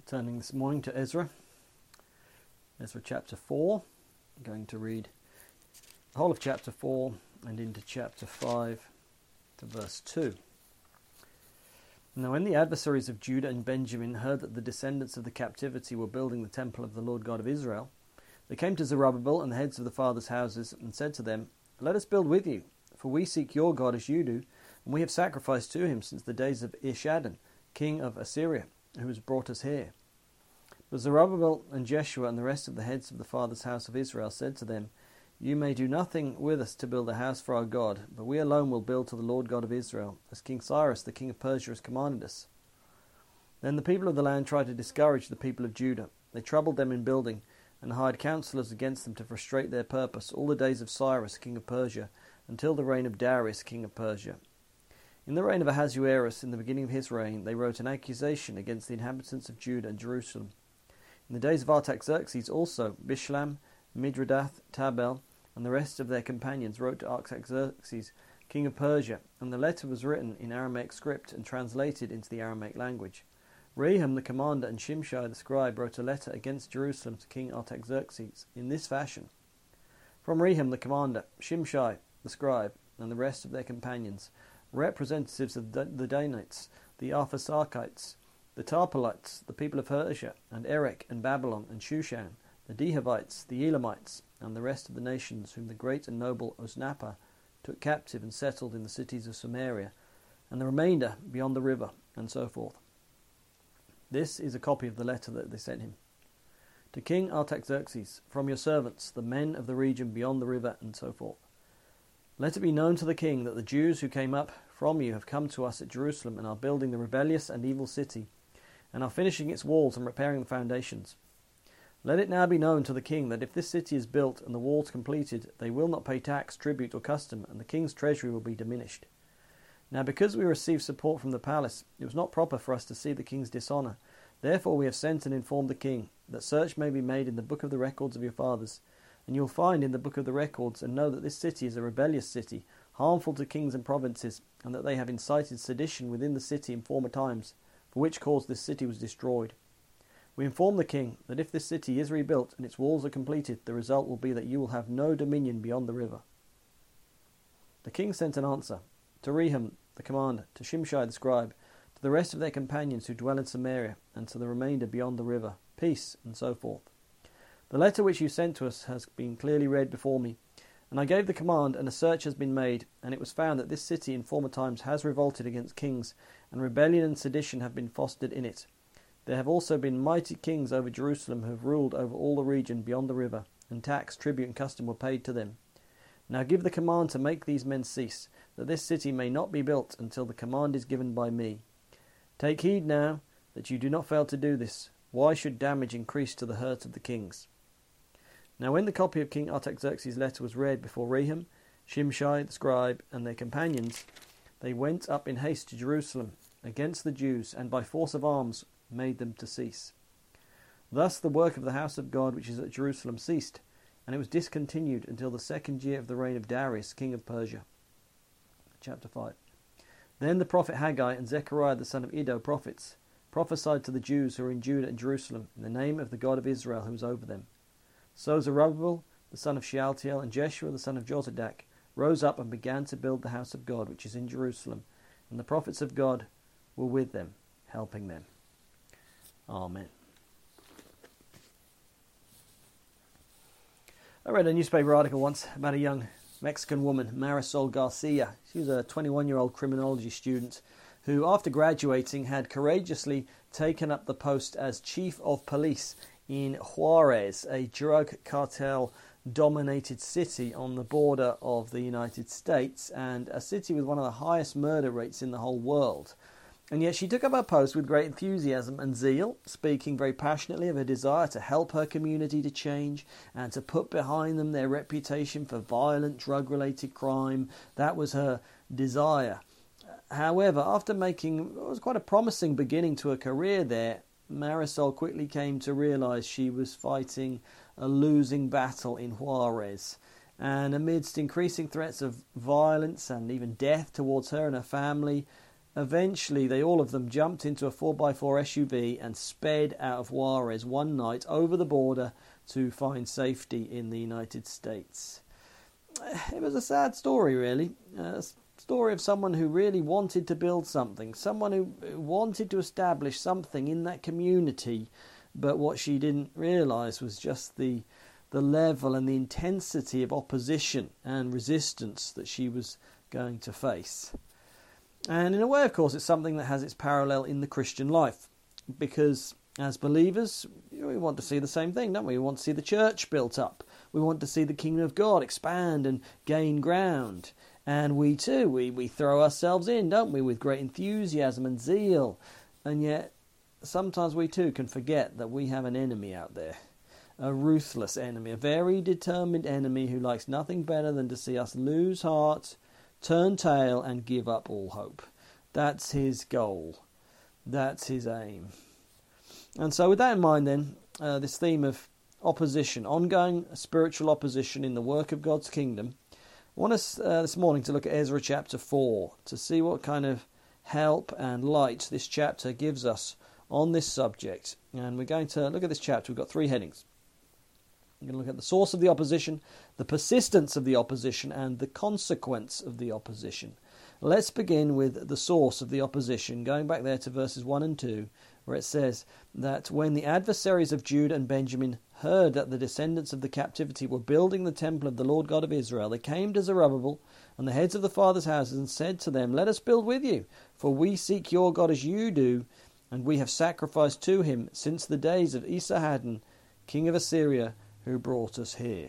Turning this morning to Ezra chapter 4. I'm going to read the whole of chapter 4 and into chapter 5 to verse 2. Now when the adversaries of Judah and Benjamin heard that the descendants of the captivity were building the temple of the Lord God of Israel, they came to Zerubbabel and the heads of the fathers' houses and said to them, "Let us build with you, for we seek your God as you do, and we have sacrificed to him since the days of Esarhaddon, king of Assyria, who has brought us here." But Zerubbabel and Jeshua and the rest of the heads of the fathers' house of Israel said to them, "You may do nothing with us to build a house for our God, but we alone will build to the Lord God of Israel, as King Cyrus the king of Persia has commanded us." Then the people of the land tried to discourage the people of Judah. They troubled them in building, and hired counselors against them to frustrate their purpose all the days of Cyrus king of Persia, until the reign of Darius king of Persia. In the reign of Ahasuerus, in the beginning of his reign, they wrote an accusation against the inhabitants of Judah and Jerusalem. In the days of Artaxerxes also, Bishlam, Midradath, Tabel, and the rest of their companions wrote to Artaxerxes, king of Persia, and the letter was written in Aramaic script and translated into the Aramaic language. Rehum the commander and Shimshai the scribe wrote a letter against Jerusalem to King Artaxerxes in this fashion. From Rehum the commander, Shimshai the scribe, and the rest of their companions, representatives of the Danites, the Arphasachites, the Tarpelites, the people of Persia, and Erech, and Babylon, and Shushan, the Dehavites, the Elamites, and the rest of the nations whom the great and noble Osnappa took captive and settled in the cities of Samaria, and the remainder beyond the river, and so forth. This is a copy of the letter that they sent him. To King Artaxerxes, from your servants, the men of the region beyond the river, and so forth. Let it be known to the king that the Jews who came up from you have come to us at Jerusalem and are building the rebellious and evil city, and are finishing its walls and repairing the foundations. Let it now be known to the king that if this city is built and the walls completed, they will not pay tax, tribute, or custom, and the king's treasury will be diminished. Now because we received support from the palace, it was not proper for us to see the king's dishonour. Therefore we have sent and informed the king, that search may be made in the book of the records of your fathers. And you will find in the book of the records and know that this city is a rebellious city, harmful to kings and provinces, and that they have incited sedition within the city in former times, for which cause this city was destroyed. We inform the king that if this city is rebuilt and its walls are completed, the result will be that you will have no dominion beyond the river. The king sent an answer to Rehum the commander, to Shimshai the scribe, to the rest of their companions who dwell in Samaria, and to the remainder beyond the river, peace, and so forth. The letter which you sent to us has been clearly read before me, and I gave the command, and a search has been made, and it was found that this city in former times has revolted against kings, and rebellion and sedition have been fostered in it. There have also been mighty kings over Jerusalem who have ruled over all the region beyond the river, and tax, tribute, and custom were paid to them. Now give the command to make these men cease, that this city may not be built until the command is given by me. Take heed now that you do not fail to do this. Why should damage increase to the hurt of the kings? Now when the copy of King Artaxerxes' letter was read before Rehum, Shimshai the scribe, and their companions, they went up in haste to Jerusalem against the Jews, and by force of arms made them to cease. Thus the work of the house of God which is at Jerusalem ceased, and it was discontinued until the 2nd year of the reign of Darius king of Persia. Chapter 5. Then the prophet Haggai and Zechariah the son of Iddo, prophets, prophesied to the Jews who were in Judah and Jerusalem in the name of the God of Israel who was over them. So Zerubbabel the son of Shealtiel and Jeshua the son of Jozadak rose up and began to build the house of God which is in Jerusalem, and the prophets of God were with them, helping them. Amen. I read a newspaper article once about a young Mexican woman, Marisol Garcia. She was a 21-year-old criminology student who, after graduating, had courageously taken up the post as chief of police in Juarez, a drug cartel-dominated city on the border of the United States, and a city with one of the highest murder rates in the whole world. And yet she took up her post with great enthusiasm and zeal, speaking very passionately of her desire to help her community to change and to put behind them their reputation for violent drug-related crime. That was her desire. However, after making what was quite a promising beginning to a career there, Marisol quickly came to realise she was fighting a losing battle in Juarez. And amidst increasing threats of violence and even death towards her and her family, eventually they all of them jumped into a 4x4 SUV and sped out of Juarez one night over the border to find safety in the United States. It was a sad story, really. A story of someone who really wanted to build something, someone who wanted to establish something in that community, but what she didn't realise was just the level and the intensity of opposition and resistance that she was going to face. And in a way, of course, it's something that has its parallel in the Christian life, because as believers, we want to see the same thing, don't we? We want to see the church built up. We want to see the kingdom of God expand and gain ground. And we too, we throw ourselves in, don't we, with great enthusiasm and zeal. And yet, sometimes we too can forget that we have an enemy out there. A ruthless enemy, a very determined enemy who likes nothing better than to see us lose heart, turn tail and give up all hope. That's his goal. That's his aim. And so with that in mind then, this theme of opposition, ongoing spiritual opposition in the work of God's kingdom, I want us this morning to look at Ezra chapter 4 to see what kind of help and light this chapter gives us on this subject. And we're going to look at this chapter. We've got three headings. We're going to look at the source of the opposition, the persistence of the opposition, and the consequence of the opposition. Let's begin with the source of the opposition, going back there to verses 1 and 2, where it says that when the adversaries of Judah and Benjamin heard that the descendants of the captivity were building the temple of the Lord God of Israel, they came to Zerubbabel and the heads of the fathers' houses and said to them, "Let us build with you, for we seek your God as you do, and we have sacrificed to him since the days of Esarhaddon, king of Assyria, who brought us here."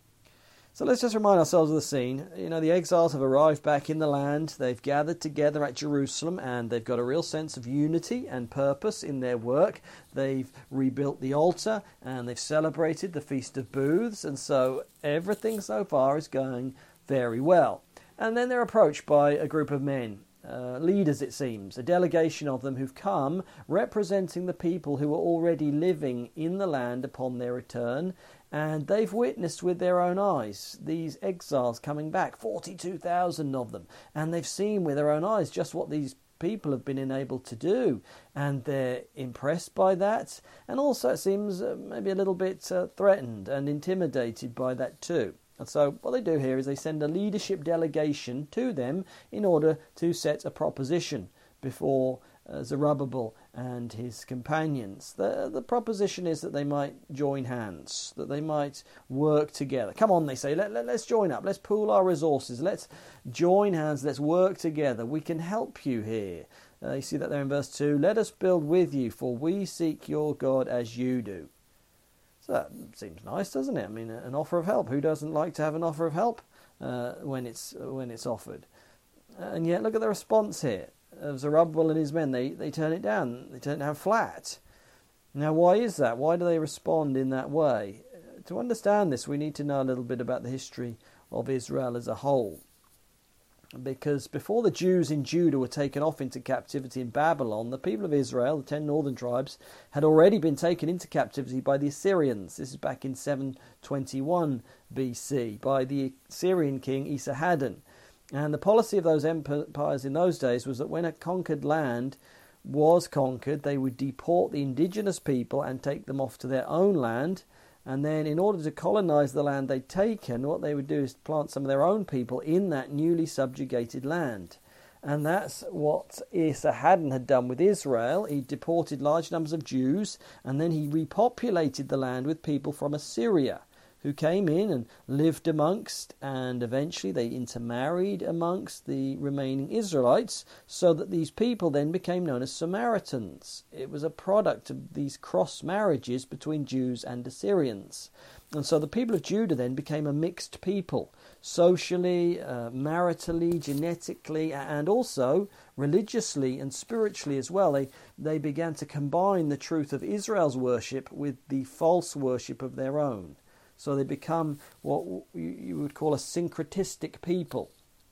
So let's just remind ourselves of the scene. You know, the exiles have arrived back in the land. They've gathered together at Jerusalem and they've got a real sense of unity and purpose in their work. They've rebuilt the altar and they've celebrated the Feast of Booths. And so everything so far is going very well. And then they're approached by a group of men, leaders it seems, a delegation of them who've come representing the people who were already living in the land upon their return. And they've witnessed with their own eyes these exiles coming back, 42,000 of them. And they've seen with their own eyes just what these people have been enabled to do. And they're impressed by that. And also it seems maybe a little bit threatened and intimidated by that too. And so what they do here is they send a leadership delegation to them in order to set a proposition before Zerubbabel and his companions. The proposition is that they might join hands, that they might work together. Come on, they say, let's join up, let's pool our resources, let's join hands, let's work together. We can help you here. You see that there in verse 2, "Let us build with you, for we seek your God as you do." So that seems nice, doesn't it? I mean, an offer of help. Who doesn't like to have an offer of help when it's offered? And yet, look at the response here of Zerubbabel and his men. They turn it down. They turn it down flat. Now, why is that? Why do they respond in that way? To understand this, we need to know a little bit about the history of Israel as a whole. Because before the Jews in Judah were taken off into captivity in Babylon, the people of Israel, the 10 northern tribes, had already been taken into captivity by the Assyrians. This is back in 721 BC, by the Assyrian king Esarhaddon. And the policy of those empires in those days was that when a conquered land was conquered, they would deport the indigenous people and take them off to their own land. And then in order to colonize the land they'd taken, what they would do is plant some of their own people in that newly subjugated land. And that's what Esarhaddon had done with Israel. He deported large numbers of Jews, and then he repopulated the land with people from Assyria, who came in and lived amongst, and eventually they intermarried amongst the remaining Israelites, so that these people then became known as Samaritans. It was a product of these cross marriages between Jews and Assyrians. And so the people of Judah then became a mixed people, socially, maritally, genetically, and also religiously and spiritually as well. They began to combine the truth of Israel's worship with the false worship of their own. So they become what you would call a syncretistic people.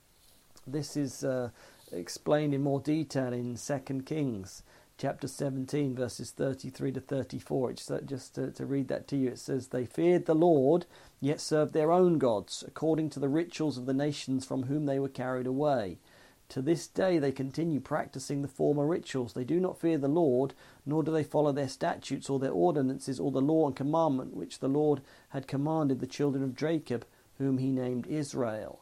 This is explained in more detail in 2 Kings chapter 17, verses 33 to 34. Just to read that to you, it says, "They feared the Lord, yet served their own gods, according to the rituals of the nations from whom they were carried away. To this day they continue practicing the former rituals. They do not fear the Lord, nor do they follow their statutes or their ordinances or the law and commandment which the Lord had commanded the children of Jacob, whom he named Israel.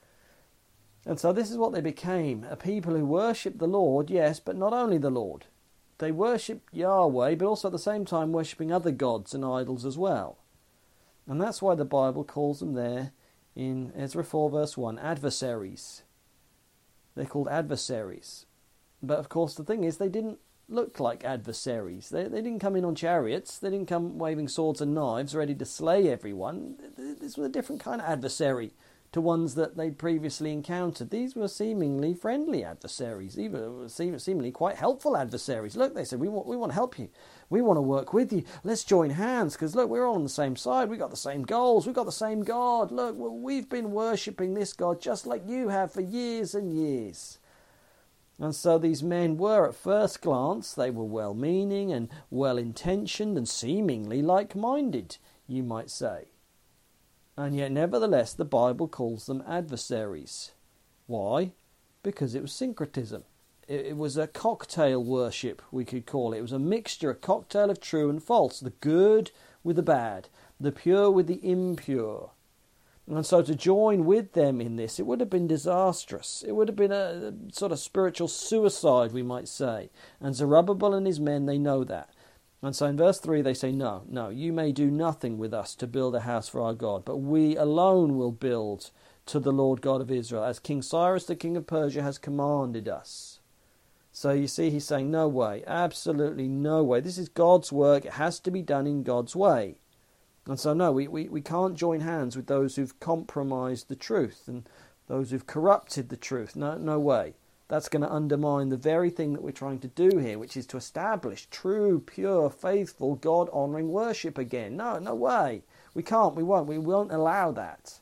And so this is what they became, a people who worship the Lord, yes, but not only the Lord. They worship Yahweh, but also at the same time worshipping other gods and idols as well. And that's why the Bible calls them there in Ezra 4 verse 1, adversaries. They're called adversaries. But of course the thing is, they didn't look like adversaries. They didn't come in on chariots. They didn't come waving swords and knives ready to slay everyone. This was a different kind of adversary to ones that they'd previously encountered. These were seemingly friendly adversaries, even seemingly quite helpful adversaries. Look, they said, we want to help you. We want to work with you. Let's join hands, because look, we're all on the same side. We've got the same goals. We've got the same God. Look, we've been worshipping this God just like you have for years and years. And so these men were, at first glance, they were well-meaning and well-intentioned and seemingly like-minded, you might say. And yet, nevertheless, the Bible calls them adversaries. Why? Because it was syncretism. It was a cocktail worship, we could call it. It was a mixture, a cocktail of true and false, the good with the bad, the pure with the impure. And so to join with them in this, it would have been disastrous. It would have been a sort of spiritual suicide, we might say. And Zerubbabel and his men, they know that. And so in verse 3 they say, no, you may do nothing with us to build a house for our God, but we alone will build to the Lord God of Israel, as King Cyrus the king of Persia has commanded us. So you see, he's saying, no way, absolutely no way. This is God's work. It has to be done in God's way. And so no, we can't join hands with those who've compromised the truth and those who've corrupted the truth. No way. That's going to undermine the very thing that we're trying to do here, which is to establish true, pure, faithful, God-honouring worship again. No way. We can't, we won't allow that.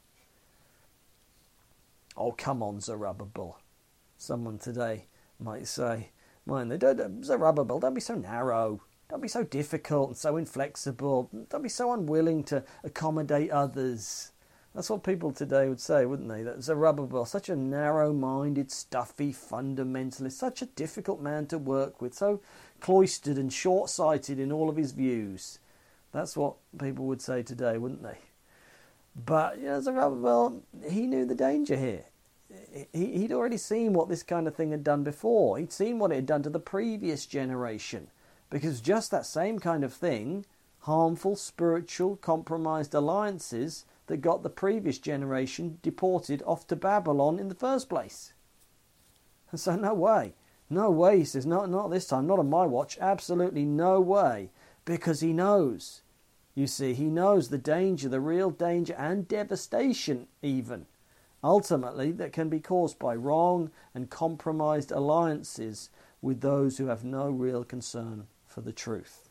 Oh, come on, Zerubbabel. Someone today might say, Zerubbabel, don't be so narrow. Don't be so difficult and so inflexible. Don't be so unwilling to accommodate others. That's what people today would say, wouldn't they? That Zerubbabel, such a narrow-minded, stuffy fundamentalist, such a difficult man to work with, so cloistered and short-sighted in all of his views. That's what people would say today, wouldn't they? But Zerubbabel, he knew the danger here. He'd already seen what this kind of thing had done before. He'd seen what it had done to the previous generation. Because just that same kind of thing, harmful, spiritual, compromised alliances that got the previous generation deported off to Babylon in the first place. And so no way, he says, not this time, not on my watch, absolutely no way, because he knows. You see, he knows the danger, the real danger and devastation even, ultimately, that can be caused by wrong and compromised alliances with those who have no real concern for the truth.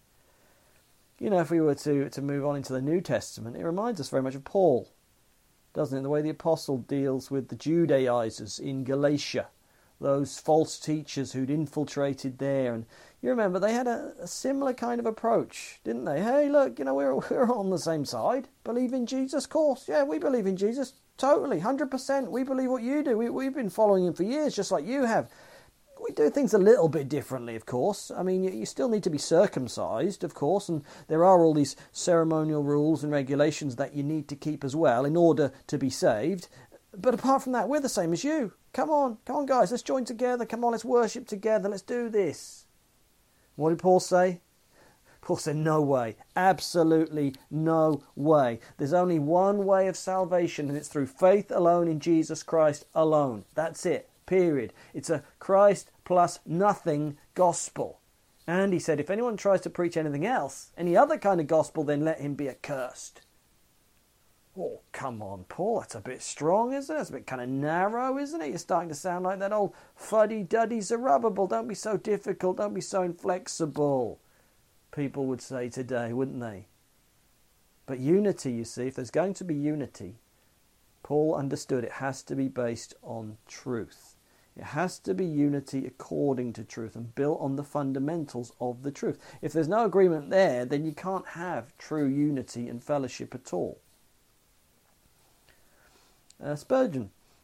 If we were to move on into the New Testament, it reminds us very much of Paul, doesn't it? The way the apostle deals with the Judaizers in Galatia, those false teachers who'd infiltrated there. And you remember, they had a similar kind of approach, didn't they? Hey, look, we're on the same side. Believe in Jesus, of course. Yeah, we believe in Jesus, totally, 100%. We believe what you do. We've been following him for years, just like you have. We do things a little bit differently, of course. I mean, you still need to be circumcised, of course, and there are all these ceremonial rules and regulations that you need to keep as well in order to be saved. But apart from that, we're the same as you. Come on, guys, let's join together. Come on, let's worship together. Let's do this. What did Paul say? Paul said, no way. Absolutely no way. There's only one way of salvation, and it's through faith alone in Jesus Christ alone. That's it. Period. It's a Christ plus nothing gospel. And he said, if anyone tries to preach anything else, any other kind of gospel, then let him be accursed. Oh, come on, Paul, that's a bit strong, isn't it? That's a bit kind of narrow, isn't it? You're starting to sound like that old fuddy-duddy Zerubbabel. Don't be so difficult, don't be so inflexible, people would say today, wouldn't they? But unity, you see, if there's going to be unity, Paul understood it has to be based on truth. It has to be unity according to truth and built on the fundamentals of the truth. If there's no agreement there, then you can't have true unity and fellowship at all. Spurgeon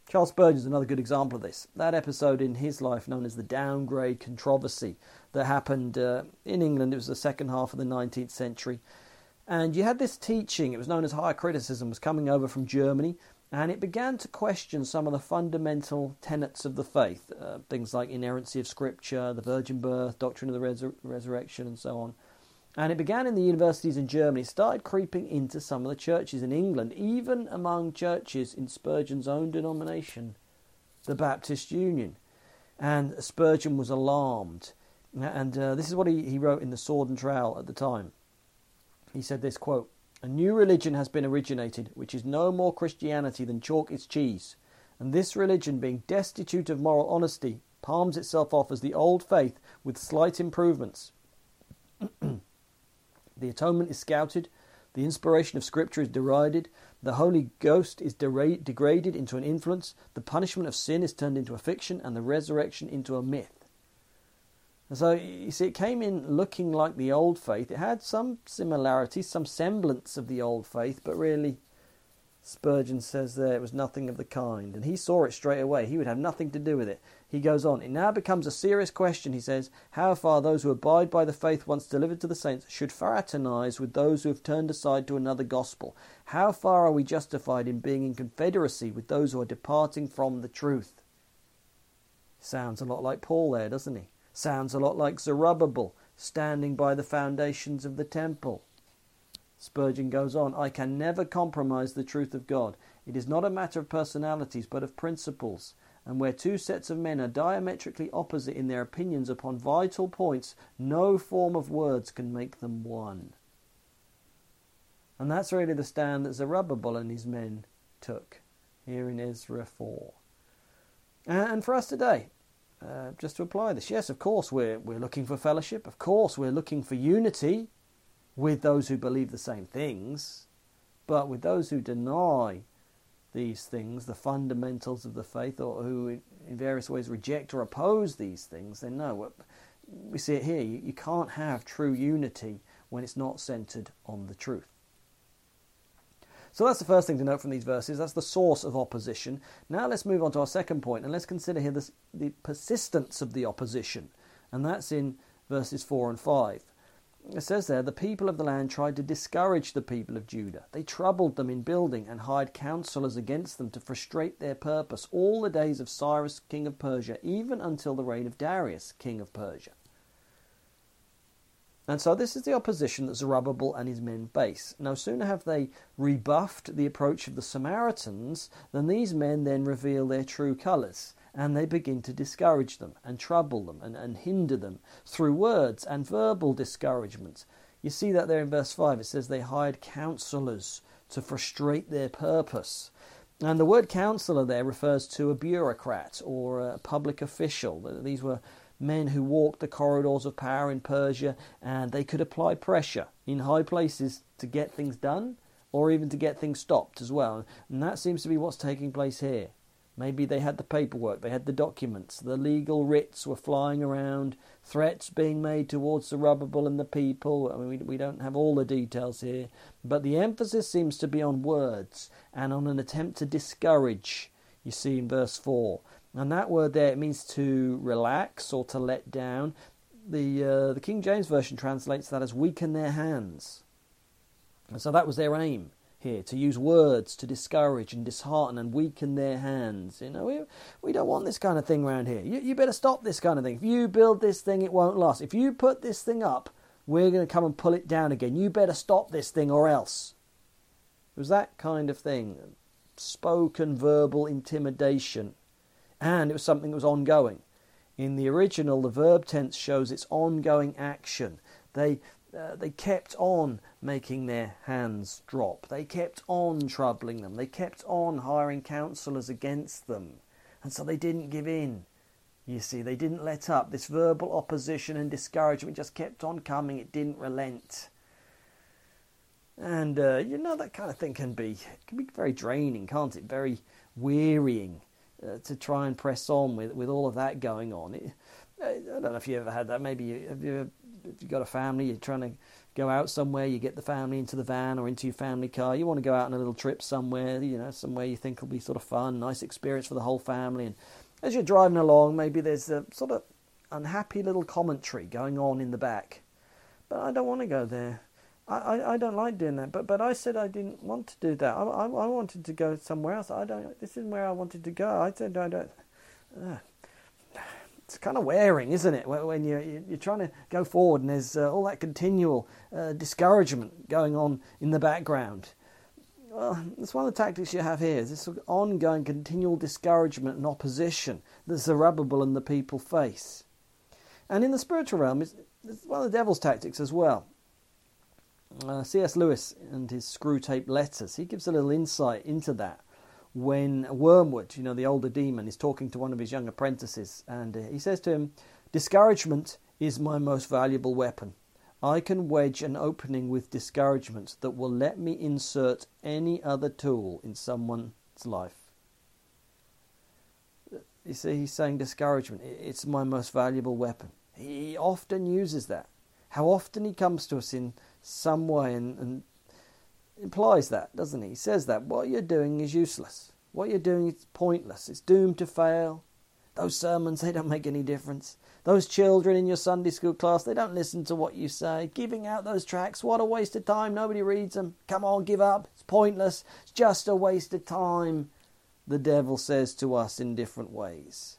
Charles Spurgeon is another good example of this. That episode in his life known as the downgrade controversy that happened in England. It was the second half of the 19th century. And you had this teaching, it was known as higher criticism, was coming over from Germany, and it began to question some of the fundamental tenets of the faith, things like inerrancy of Scripture, the virgin birth, doctrine of the resurrection, and so on. And it began in the universities in Germany. It started creeping into some of the churches in England, even among churches in Spurgeon's own denomination, the Baptist Union. And Spurgeon was alarmed. And this is what he wrote in The Sword and Trowel at the time. He said this, quote, "A new religion has been originated, which is no more Christianity than chalk is cheese. And this religion, being destitute of moral honesty, palms itself off as the old faith with slight improvements. The atonement is scouted, the inspiration of Scripture is derided, the Holy Ghost is degraded into an influence, the punishment of sin is turned into a fiction, and the resurrection into a myth." And so, you see, it came in looking like the old faith. It had some similarities, some semblance of the old faith, but really, Spurgeon says there, it was nothing of the kind. And he saw it straight away. He would have nothing to do with it. He goes on, "It now becomes a serious question," he says, "how far those who abide by the faith once delivered to the saints should fraternize with those who have turned aside to another gospel. How far are we justified in being in confederacy with those who are departing from the truth?" Sounds a lot like Paul there, doesn't he? Sounds a lot like Zerubbabel, standing by the foundations of the temple. Spurgeon goes on, "I can never compromise the truth of God. It is not a matter of personalities, but of principles. And where two sets of men are diametrically opposite in their opinions upon vital points, no form of words can make them one." And that's really the stand that Zerubbabel and his men took here in Ezra 4. And for us today, just to apply this, yes, of course we're looking for fellowship. Of course we're looking for unity with those who believe the same things. But with those who deny these things, the fundamentals of the faith, or who in various ways reject or oppose these things, then no, we see it here. You can't have true unity when it's not centered on the truth. So that's the first thing to note from these verses. That's the source of opposition. Now let's move on to our second point, and let's consider here the persistence of the opposition. And that's in verses 4 and 5. It says there, "The people of the land tried to discourage the people of Judah. They troubled them in building and hired counselors against them to frustrate their purpose all the days of Cyrus, king of Persia, even until the reign of Darius, king of Persia." And so this is the opposition that Zerubbabel and his men face. No sooner have they rebuffed the approach of the Samaritans than these men then reveal their true colours, and they begin to discourage them and trouble them and hinder them through words and verbal discouragement. You see that there in verse 5. It says they hired counsellors to frustrate their purpose. And the word counsellor there refers to a bureaucrat or a public official. These were men who walked the corridors of power in Persia, and they could apply pressure in high places to get things done or even to get things stopped as well. And that seems to be what's taking place here. Maybe they had the paperwork, they had the documents, the legal writs were flying around, threats being made towards Zerubbabel and the people. I mean, we don't have all the details here, but the emphasis seems to be on words and on an attempt to discourage, you see in verse 4. And that word there, it means to relax or to let down. The King James Version translates that as weaken their hands. And so that was their aim here, to use words to discourage and dishearten and weaken their hands. You know, we don't want this kind of thing around here. You better stop this kind of thing. If you build this thing, it won't last. If you put this thing up, we're going to come and pull it down again. You better stop this thing or else. It was that kind of thing. Spoken verbal intimidation. And it was something that was ongoing. In the original, the verb tense shows its ongoing action. They kept on making their hands drop. They kept on troubling them. They kept on hiring counsellors against them. And so they didn't give in. You see, they didn't let up. This verbal opposition and discouragement just kept on coming. It didn't relent. And, that kind of thing can be very draining, can't it? Very wearying. To try and press on with all of that going on. I don't know if you ever had that. Maybe have you ever if you've got a family, you're trying to go out somewhere, you get the family into the van or into your family car, you want to go out on a little trip somewhere, somewhere you think will be sort of fun, nice experience for the whole family. And as you're driving along, maybe there's a sort of unhappy little commentary going on in the back. But I don't want to go there. I don't like doing that. But I said I didn't want to do that. I wanted to go somewhere else. This isn't where I wanted to go. I said I don't. It's kind of wearing, isn't it? When you're trying to go forward and there's all that continual discouragement going on in the background. Well, that's one of the tactics you have here. Is this sort of ongoing, continual discouragement and opposition that Zerubbabel and the people face. And in the spiritual realm, it's one of the devil's tactics as well. C.S. Lewis and his Screw-Tape Letters, he gives a little insight into that when Wormwood, the older demon, is talking to one of his young apprentices, and he says to him, "Discouragement is my most valuable weapon. I can wedge an opening with discouragement that will let me insert any other tool in someone's life." You see, he's saying discouragement, it's my most valuable weapon. He often uses that. How often he comes to us in some way and implies that, doesn't he? He says that what you're doing is useless. What you're doing is pointless. It's doomed to fail. Those sermons, they don't make any difference. Those children in your Sunday school class, they don't listen to what you say. Giving out those tracts, what a waste of time. Nobody reads them. Come on, give up. It's pointless. It's just a waste of time, the devil says to us in different ways.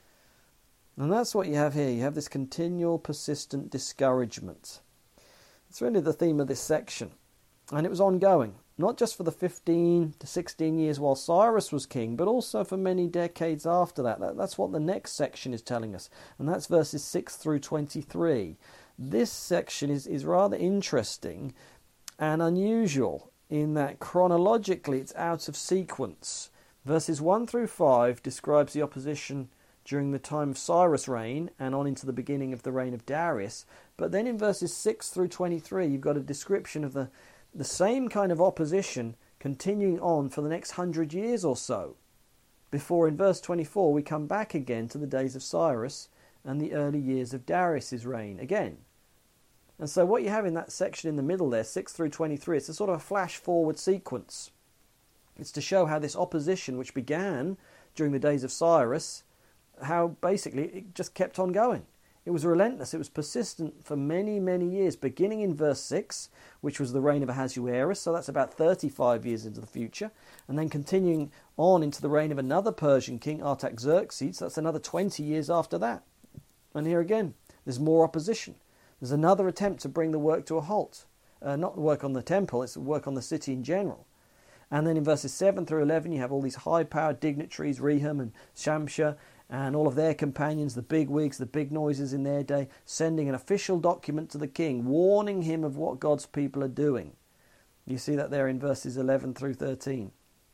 And that's what you have here. You have this continual, persistent discouragement. It's really the theme of this section. And it was ongoing, not just for the 15 to 16 years while Cyrus was king, but also for many decades after that. That's what the next section is telling us. And that's verses 6 through 23. This section is rather interesting and unusual in that chronologically it's out of sequence. Verses 1 through 5 describes the opposition during the time of Cyrus' reign and on into the beginning of the reign of Darius. But then in verses 6 through 23, you've got a description of the same kind of opposition continuing on for the next 100 years or so. Before in verse 24 we come back again to the days of Cyrus and the early years of Darius' reign again. And so what you have in that section in the middle there, 6 through 23, it's a sort of a flash forward sequence. It's to show how this opposition, which began during the days of Cyrus, how basically it just kept on going. It was relentless, it was persistent for many, many years, beginning in verse 6, which was the reign of Ahasuerus, so that's about 35 years into the future, and then continuing on into the reign of another Persian king, Artaxerxes, that's another 20 years after that. And here again, there's more opposition. There's another attempt to bring the work to a halt. Not the work on the temple, it's the work on the city in general. And then in verses 7 through 11, you have all these high-powered dignitaries, Rehum and Shamshah, and all of their companions, the big wigs, the big noises in their day, sending an official document to the king, warning him of what God's people are doing. You see that there in verses 11 through 13.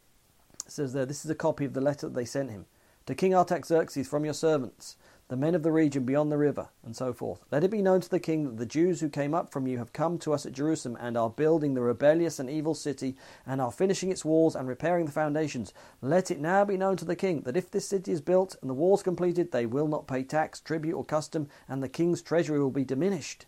It says there, "This is a copy of the letter that they sent him. To King Artaxerxes from your servants, the men of the region beyond the river," and so forth. "Let it be known to the king that the Jews who came up from you have come to us at Jerusalem and are building the rebellious and evil city and are finishing its walls and repairing the foundations. Let it now be known to the king that if this city is built and the walls completed, they will not pay tax, tribute or custom, and the king's treasury will be diminished."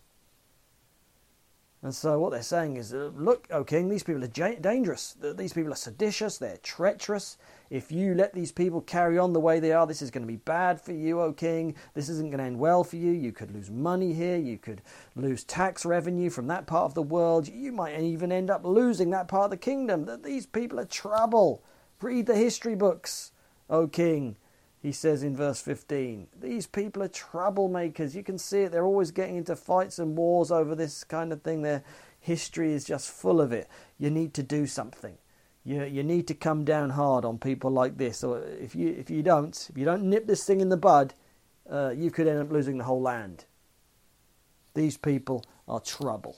And so what they're saying is, look, O king, these people are dangerous. These people are seditious, they're treacherous. If you let these people carry on the way they are, this is going to be bad for you, O king. This isn't going to end well for you. You could lose money here. You could lose tax revenue from that part of the world. You might even end up losing that part of the kingdom. That these people are trouble. Read the history books, O king. He says in verse 15, these people are troublemakers. You can see it. They're always getting into fights and wars over this kind of thing. Their history is just full of it. You need to do something. You need to come down hard on people like this. Or if you don't nip this thing in the bud, you could end up losing the whole land. These people are trouble.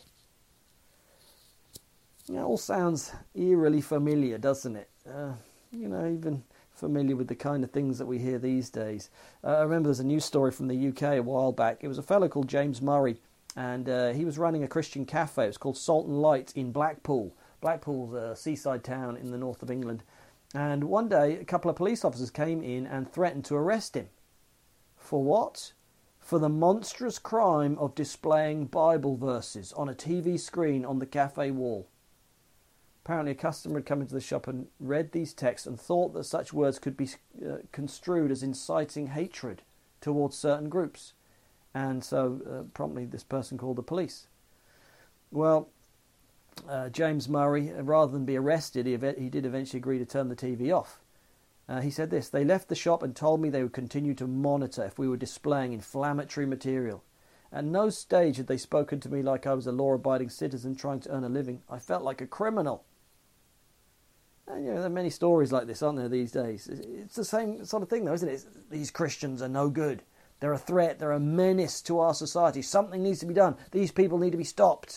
It all sounds eerily familiar, doesn't it? Even familiar with the kind of things that we hear these days. I remember there's a news story from the UK a while back. It was a fellow called James Murray, and he was running a Christian cafe. It was called Salt and Light in Blackpool. Blackpool's a seaside town in the north of England. And one day, a couple of police officers came in and threatened to arrest him. For what? for the monstrous crime of displaying Bible verses on a TV screen on the cafe wall. Apparently a customer had come into the shop and read these texts and thought that such words could be construed as inciting hatred towards certain groups. And so promptly this person called the police. Well, James Murray, rather than be arrested, he did eventually agree to turn the TV off. He said this: "They left the shop and told me they would continue to monitor if we were displaying inflammatory material. At no stage had they spoken to me like I was a law-abiding citizen trying to earn a living. I felt like a criminal." And there are many stories like this, aren't there, these days? It's the same sort of thing, though, isn't it? These Christians are no good. They're a threat. They're a menace to our society. Something needs to be done. These people need to be stopped.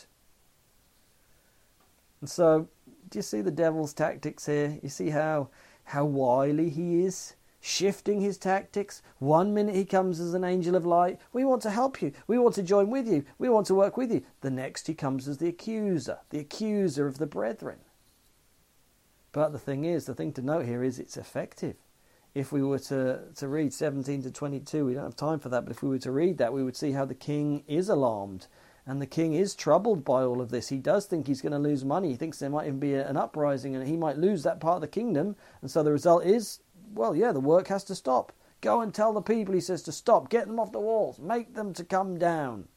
And so, do you see the devil's tactics here? You see how wily he is, shifting his tactics. One minute he comes as an angel of light. We want to help you. We want to join with you. We want to work with you. The next he comes as the accuser of the brethren. But the thing to note here is it's effective. If we were to read 17 to 22, we don't have time for that, but if we were to read that, we would see how the king is alarmed. And the king is troubled by all of this. He does think he's going to lose money. He thinks there might even be an uprising and he might lose that part of the kingdom. And so the result is, the work has to stop. Go and tell the people, he says, to stop. Get them off the walls. Make them to come down.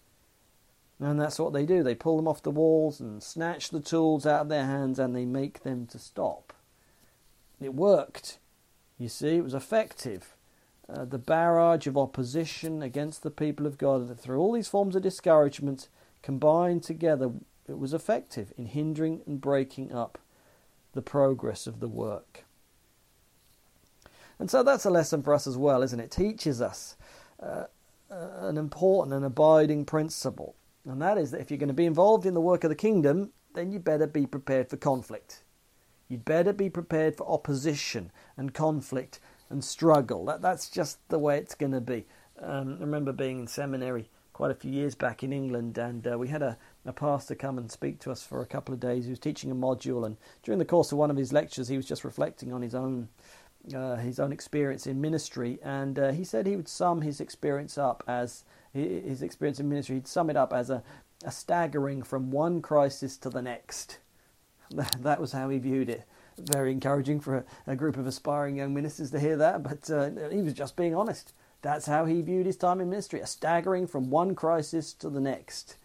And that's what they do. They pull them off the walls and snatch the tools out of their hands and they make them to stop. It worked. You see, it was effective. The barrage of opposition against the people of God, through all these forms of discouragement combined together, it was effective in hindering and breaking up the progress of the work. And so that's a lesson for us as well, isn't it? It teaches us an important and abiding principle. And that is that if you're going to be involved in the work of the kingdom, then you better be prepared for conflict. You'd better be prepared for opposition and conflict and struggle. That's just the way it's going to be. I remember being in seminary quite a few years back in England, and we had a pastor come and speak to us for a couple of days. He was teaching a module, and during the course of one of his lectures, he was just reflecting on his own experience in ministry, and he said he would sum his experience up as his experience in ministry. He'd sum it up as a staggering from one crisis to the next. That was how he viewed it. Very encouraging for a group of aspiring young ministers to hear that, but he was just being honest. That's how he viewed his time in ministry, a staggering from one crisis to the next.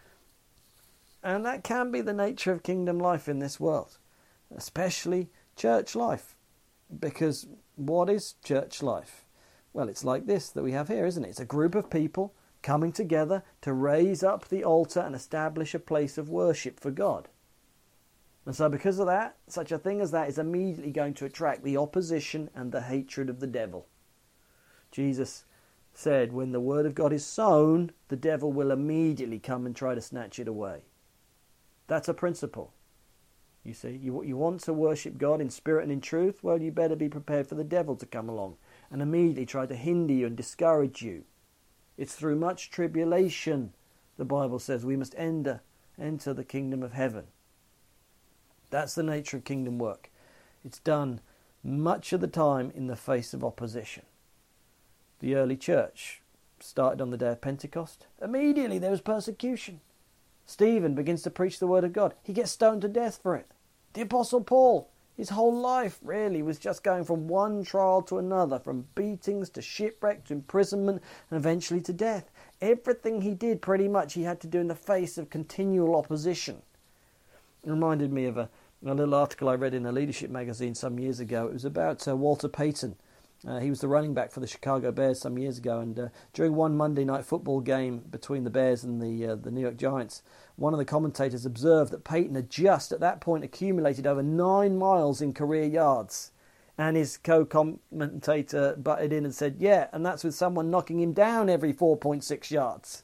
And that can be the nature of kingdom life in this world, especially church life. Because what is church life? Well, it's like this that we have here, isn't it? It's a group of people coming together to raise up the altar and establish a place of worship for God. And so because of that, such a thing as that is immediately going to attract the opposition and the hatred of the devil. Jesus said, when the word of God is sown, the devil will immediately come and try to snatch it away. That's a principle. You see, you want to worship God in spirit and in truth? Well, you better be prepared for the devil to come along and immediately try to hinder you and discourage you. It's through much tribulation, the Bible says, we must enter the kingdom of heaven. That's the nature of kingdom work. It's done much of the time in the face of opposition. The early church started on the day of Pentecost. Immediately there was persecution. Stephen begins to preach the word of God. He gets stoned to death for it. The Apostle Paul, his whole life really was just going from one trial to another, from beatings to shipwreck to imprisonment and eventually to death. Everything he did pretty much he had to do in the face of continual opposition. It reminded me of a little article I read in a leadership magazine some years ago. It was about Walter Payton. He was the running back for the Chicago Bears some years ago, and during one Monday night football game between the Bears and the New York Giants, one of the commentators observed that Payton had just at that point accumulated over 9 miles in career yards. And his co-commentator butted in and said, yeah, and that's with someone knocking him down every 4.6 yards.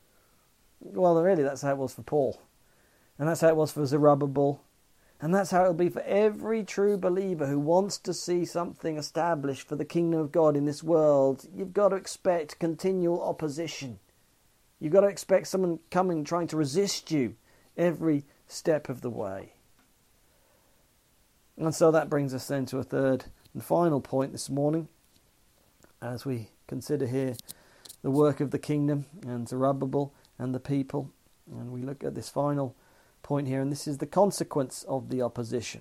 Well, really, that's how it was for Paul. And that's how it was for Zerubbabel. And that's how it'll be for every true believer who wants to see something established for the kingdom of God in this world. You've got to expect continual opposition. You've got to expect someone coming, trying to resist you every step of the way. And so that brings us then to a third and final point this morning, as we consider here the work of the kingdom and Zerubbabel and the people. And we look at this final point here, and this is the consequence of the opposition.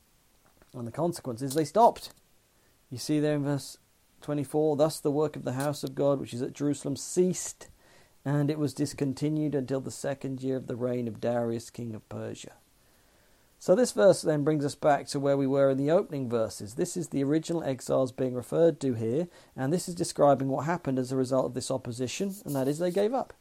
And the consequence is they stopped. You see there in verse 24, thus the work of the house of God, which is at Jerusalem, ceased, and it was discontinued until the 2nd year of the reign of Darius, king of Persia. So this verse then brings us back to where we were in the opening verses. This is the original exiles being referred to here, and this is describing what happened as a result of this opposition, and that is they gave up.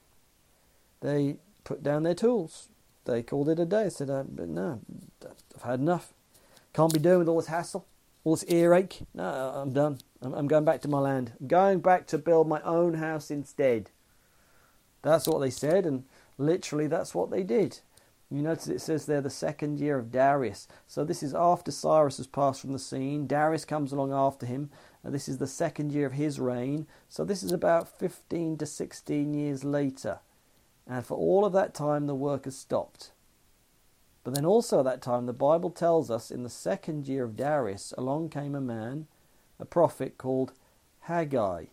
They put down their tools. They called it a day. They said, no, I've had enough. Can't be doing with all this hassle, all this earache. No, I'm done. I'm going back to my land. I'm going back to build my own house instead. That's what they said, and literally that's what they did. You notice it says there the 2nd year of Darius. So this is after Cyrus has passed from the scene. Darius comes along after him. This is the 2nd year of his reign. So this is about 15 to 16 years later. And for all of that time, the work has stopped. But then also at that time, the Bible tells us in the 2nd year of Darius, along came a man, a prophet called Haggai.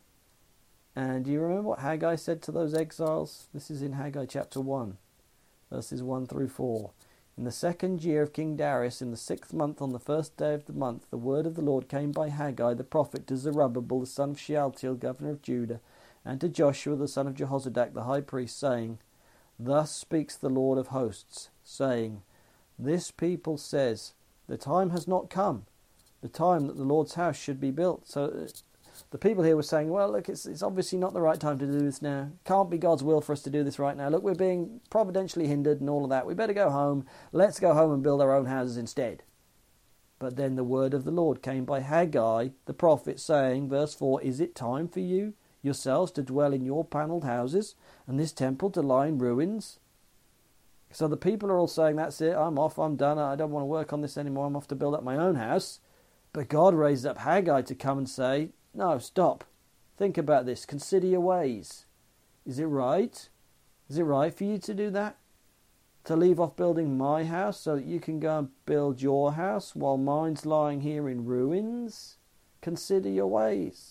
And do you remember what Haggai said to those exiles? This is in Haggai chapter 1, verses 1 through 4. In the 2nd year of King Darius, in the 6th month, on the 1st day of the month, the word of the Lord came by Haggai the prophet to Zerubbabel the son of Shealtiel, governor of Judah, and to Joshua the son of Jehozadak the high priest, saying, Thus speaks the Lord of hosts, saying, This people says, the time has not come, the time that the Lord's house should be built. So the people here were saying, well, look, it's obviously not the right time to do this now. Can't be God's will for us to do this right now. Look, we're being providentially hindered and all of that. We better go home. Let's go home and build our own houses instead. But then the word of the Lord came by Haggai, the prophet, saying, verse 4, Is it time for you yourselves to dwell in your panelled houses, and this temple to lie in ruins? So the people are all saying, that's it, I'm off, I'm done, I don't want to work on this anymore, I'm off to build up my own house. But God raised up Haggai to come and say, no, stop, think about this, consider your ways. Is it right? Is it right for you to do that? To leave off building my house so that you can go and build your house while mine's lying here in ruins? Consider your ways.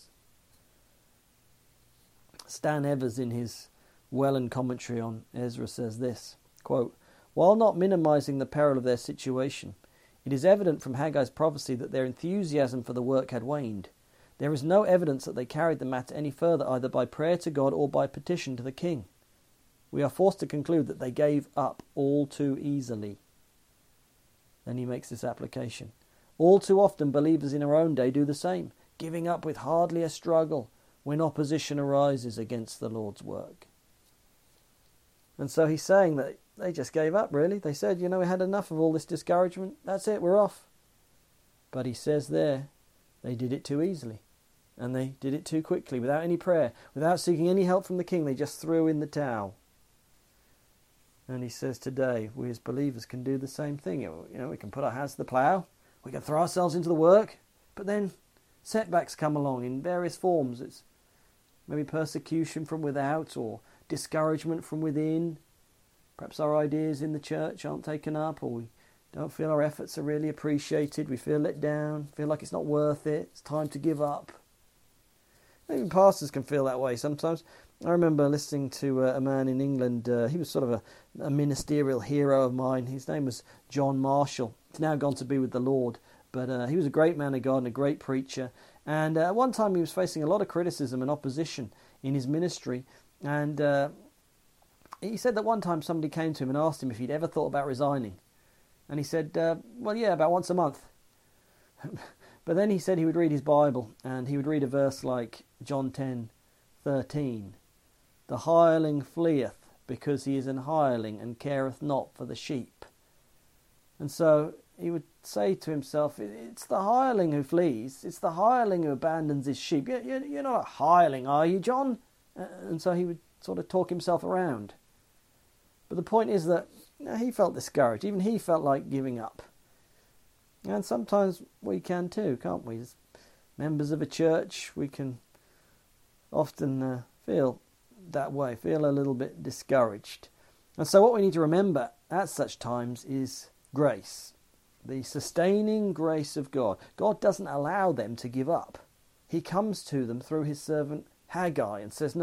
Stan Evers, in his Welland commentary on Ezra, says this, quote, While not minimizing the peril of their situation, it is evident from Haggai's prophecy that their enthusiasm for the work had waned. There is no evidence that they carried the matter any further, either by prayer to God or by petition to the king. We are forced to conclude that they gave up all too easily. Then he makes this application. All too often believers in our own day do the same, giving up with hardly a struggle when opposition arises against the Lord's work. And so he's saying that they just gave up, really. They said, we had enough of all this discouragement. That's it, we're off. But he says there, they did it too easily. And they did it too quickly, without any prayer, without seeking any help from the king. They just threw in the towel. And he says today, we as believers can do the same thing. We can put our hands to the plough, we can throw ourselves into the work, but then setbacks come along in various forms. It's maybe persecution from without or discouragement from within. Perhaps our ideas in the church aren't taken up, or we don't feel our efforts are really appreciated. We feel let down, feel like it's not worth it. It's time to give up. Even pastors can feel that way sometimes. I remember listening to a man in England. He was sort of a ministerial hero of mine. His name was John Marshall. He's now gone to be with the Lord. But he was a great man of God and a great preacher. And at one time he was facing a lot of criticism and opposition in his ministry. And he said that one time somebody came to him and asked him if he'd ever thought about resigning. And he said, well, yeah, about once a month. But then he said he would read his Bible, and he would read a verse like John 10:13. The hireling fleeth, because he is an hireling, and careth not for the sheep. And so he would say to himself, it's the hireling who flees, it's the hireling who abandons his sheep. You're not a hireling, are you, John? And so he would sort of talk himself around. But the point is that he felt discouraged. Even he felt like giving up. And sometimes we can too, can't we? As members of a church, we can often feel that way, feel a little bit discouraged. And so what we need to remember at such times is grace, the sustaining grace of God. God doesn't allow them to give up. He comes to them through his servant Haggai and says, no,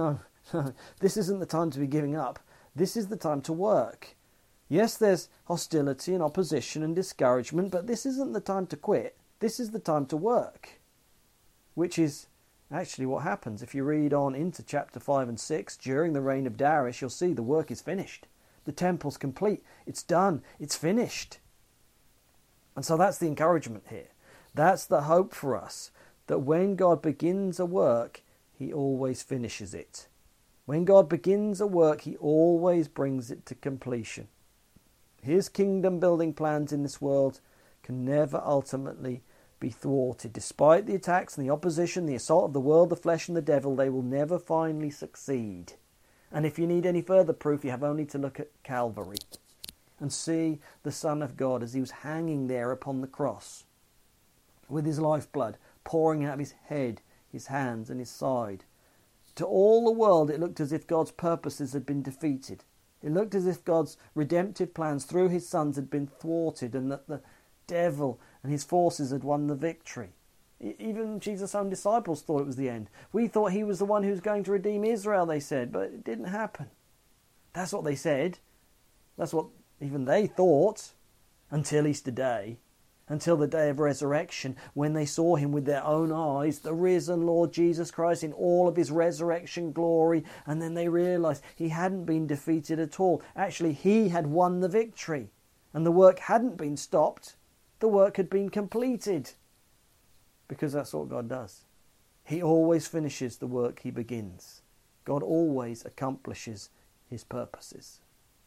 This isn't the time to be giving up. This is the time to work. Yes, there's hostility and opposition and discouragement, but this isn't the time to quit. This is the time to work. Which is actually what happens. If you read on into chapter 5 and 6, during the reign of Darius, you'll see the work is finished. The temple's complete. It's done. It's finished. And so that's the encouragement here. That's the hope for us, that when God begins a work, he always finishes it. When God begins a work, he always brings it to completion. His kingdom building plans in this world can never ultimately be thwarted. Despite the attacks and the opposition, the assault of the world, the flesh and the devil, they will never finally succeed. And if you need any further proof, you have only to look at Calvary and see the Son of God as he was hanging there upon the cross with his lifeblood pouring out of his head, his hands and his side. To all the world it looked as if God's purposes had been defeated. It looked as if God's redemptive plans through his sons had been thwarted and that the devil and his forces had won the victory. Even Jesus' own disciples thought it was the end. We thought he was the one who was going to redeem Israel, they said, but it didn't happen. That's what they said. That's what even they thought until Easter Day, until the day of resurrection, when they saw him with their own eyes, the risen Lord Jesus Christ in all of his resurrection glory, and then they realised he hadn't been defeated at all. Actually, he had won the victory, and the work hadn't been stopped. The work had been completed, because that's what God does. He always finishes the work he begins. God always accomplishes his purposes.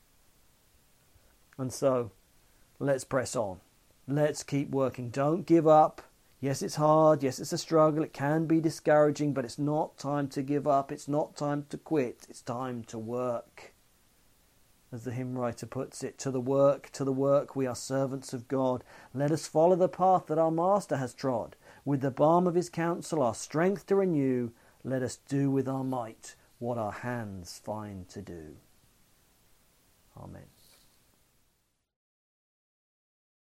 And so, let's press on. Let's keep working. Don't give up. Yes, it's hard. Yes, it's a struggle. It can be discouraging, but it's not time to give up. It's not time to quit. It's time to work. As the hymn writer puts it, to the work, we are servants of God. Let us follow the path that our Master has trod. With the balm of his counsel, our strength to renew, let us do with our might what our hands find to do.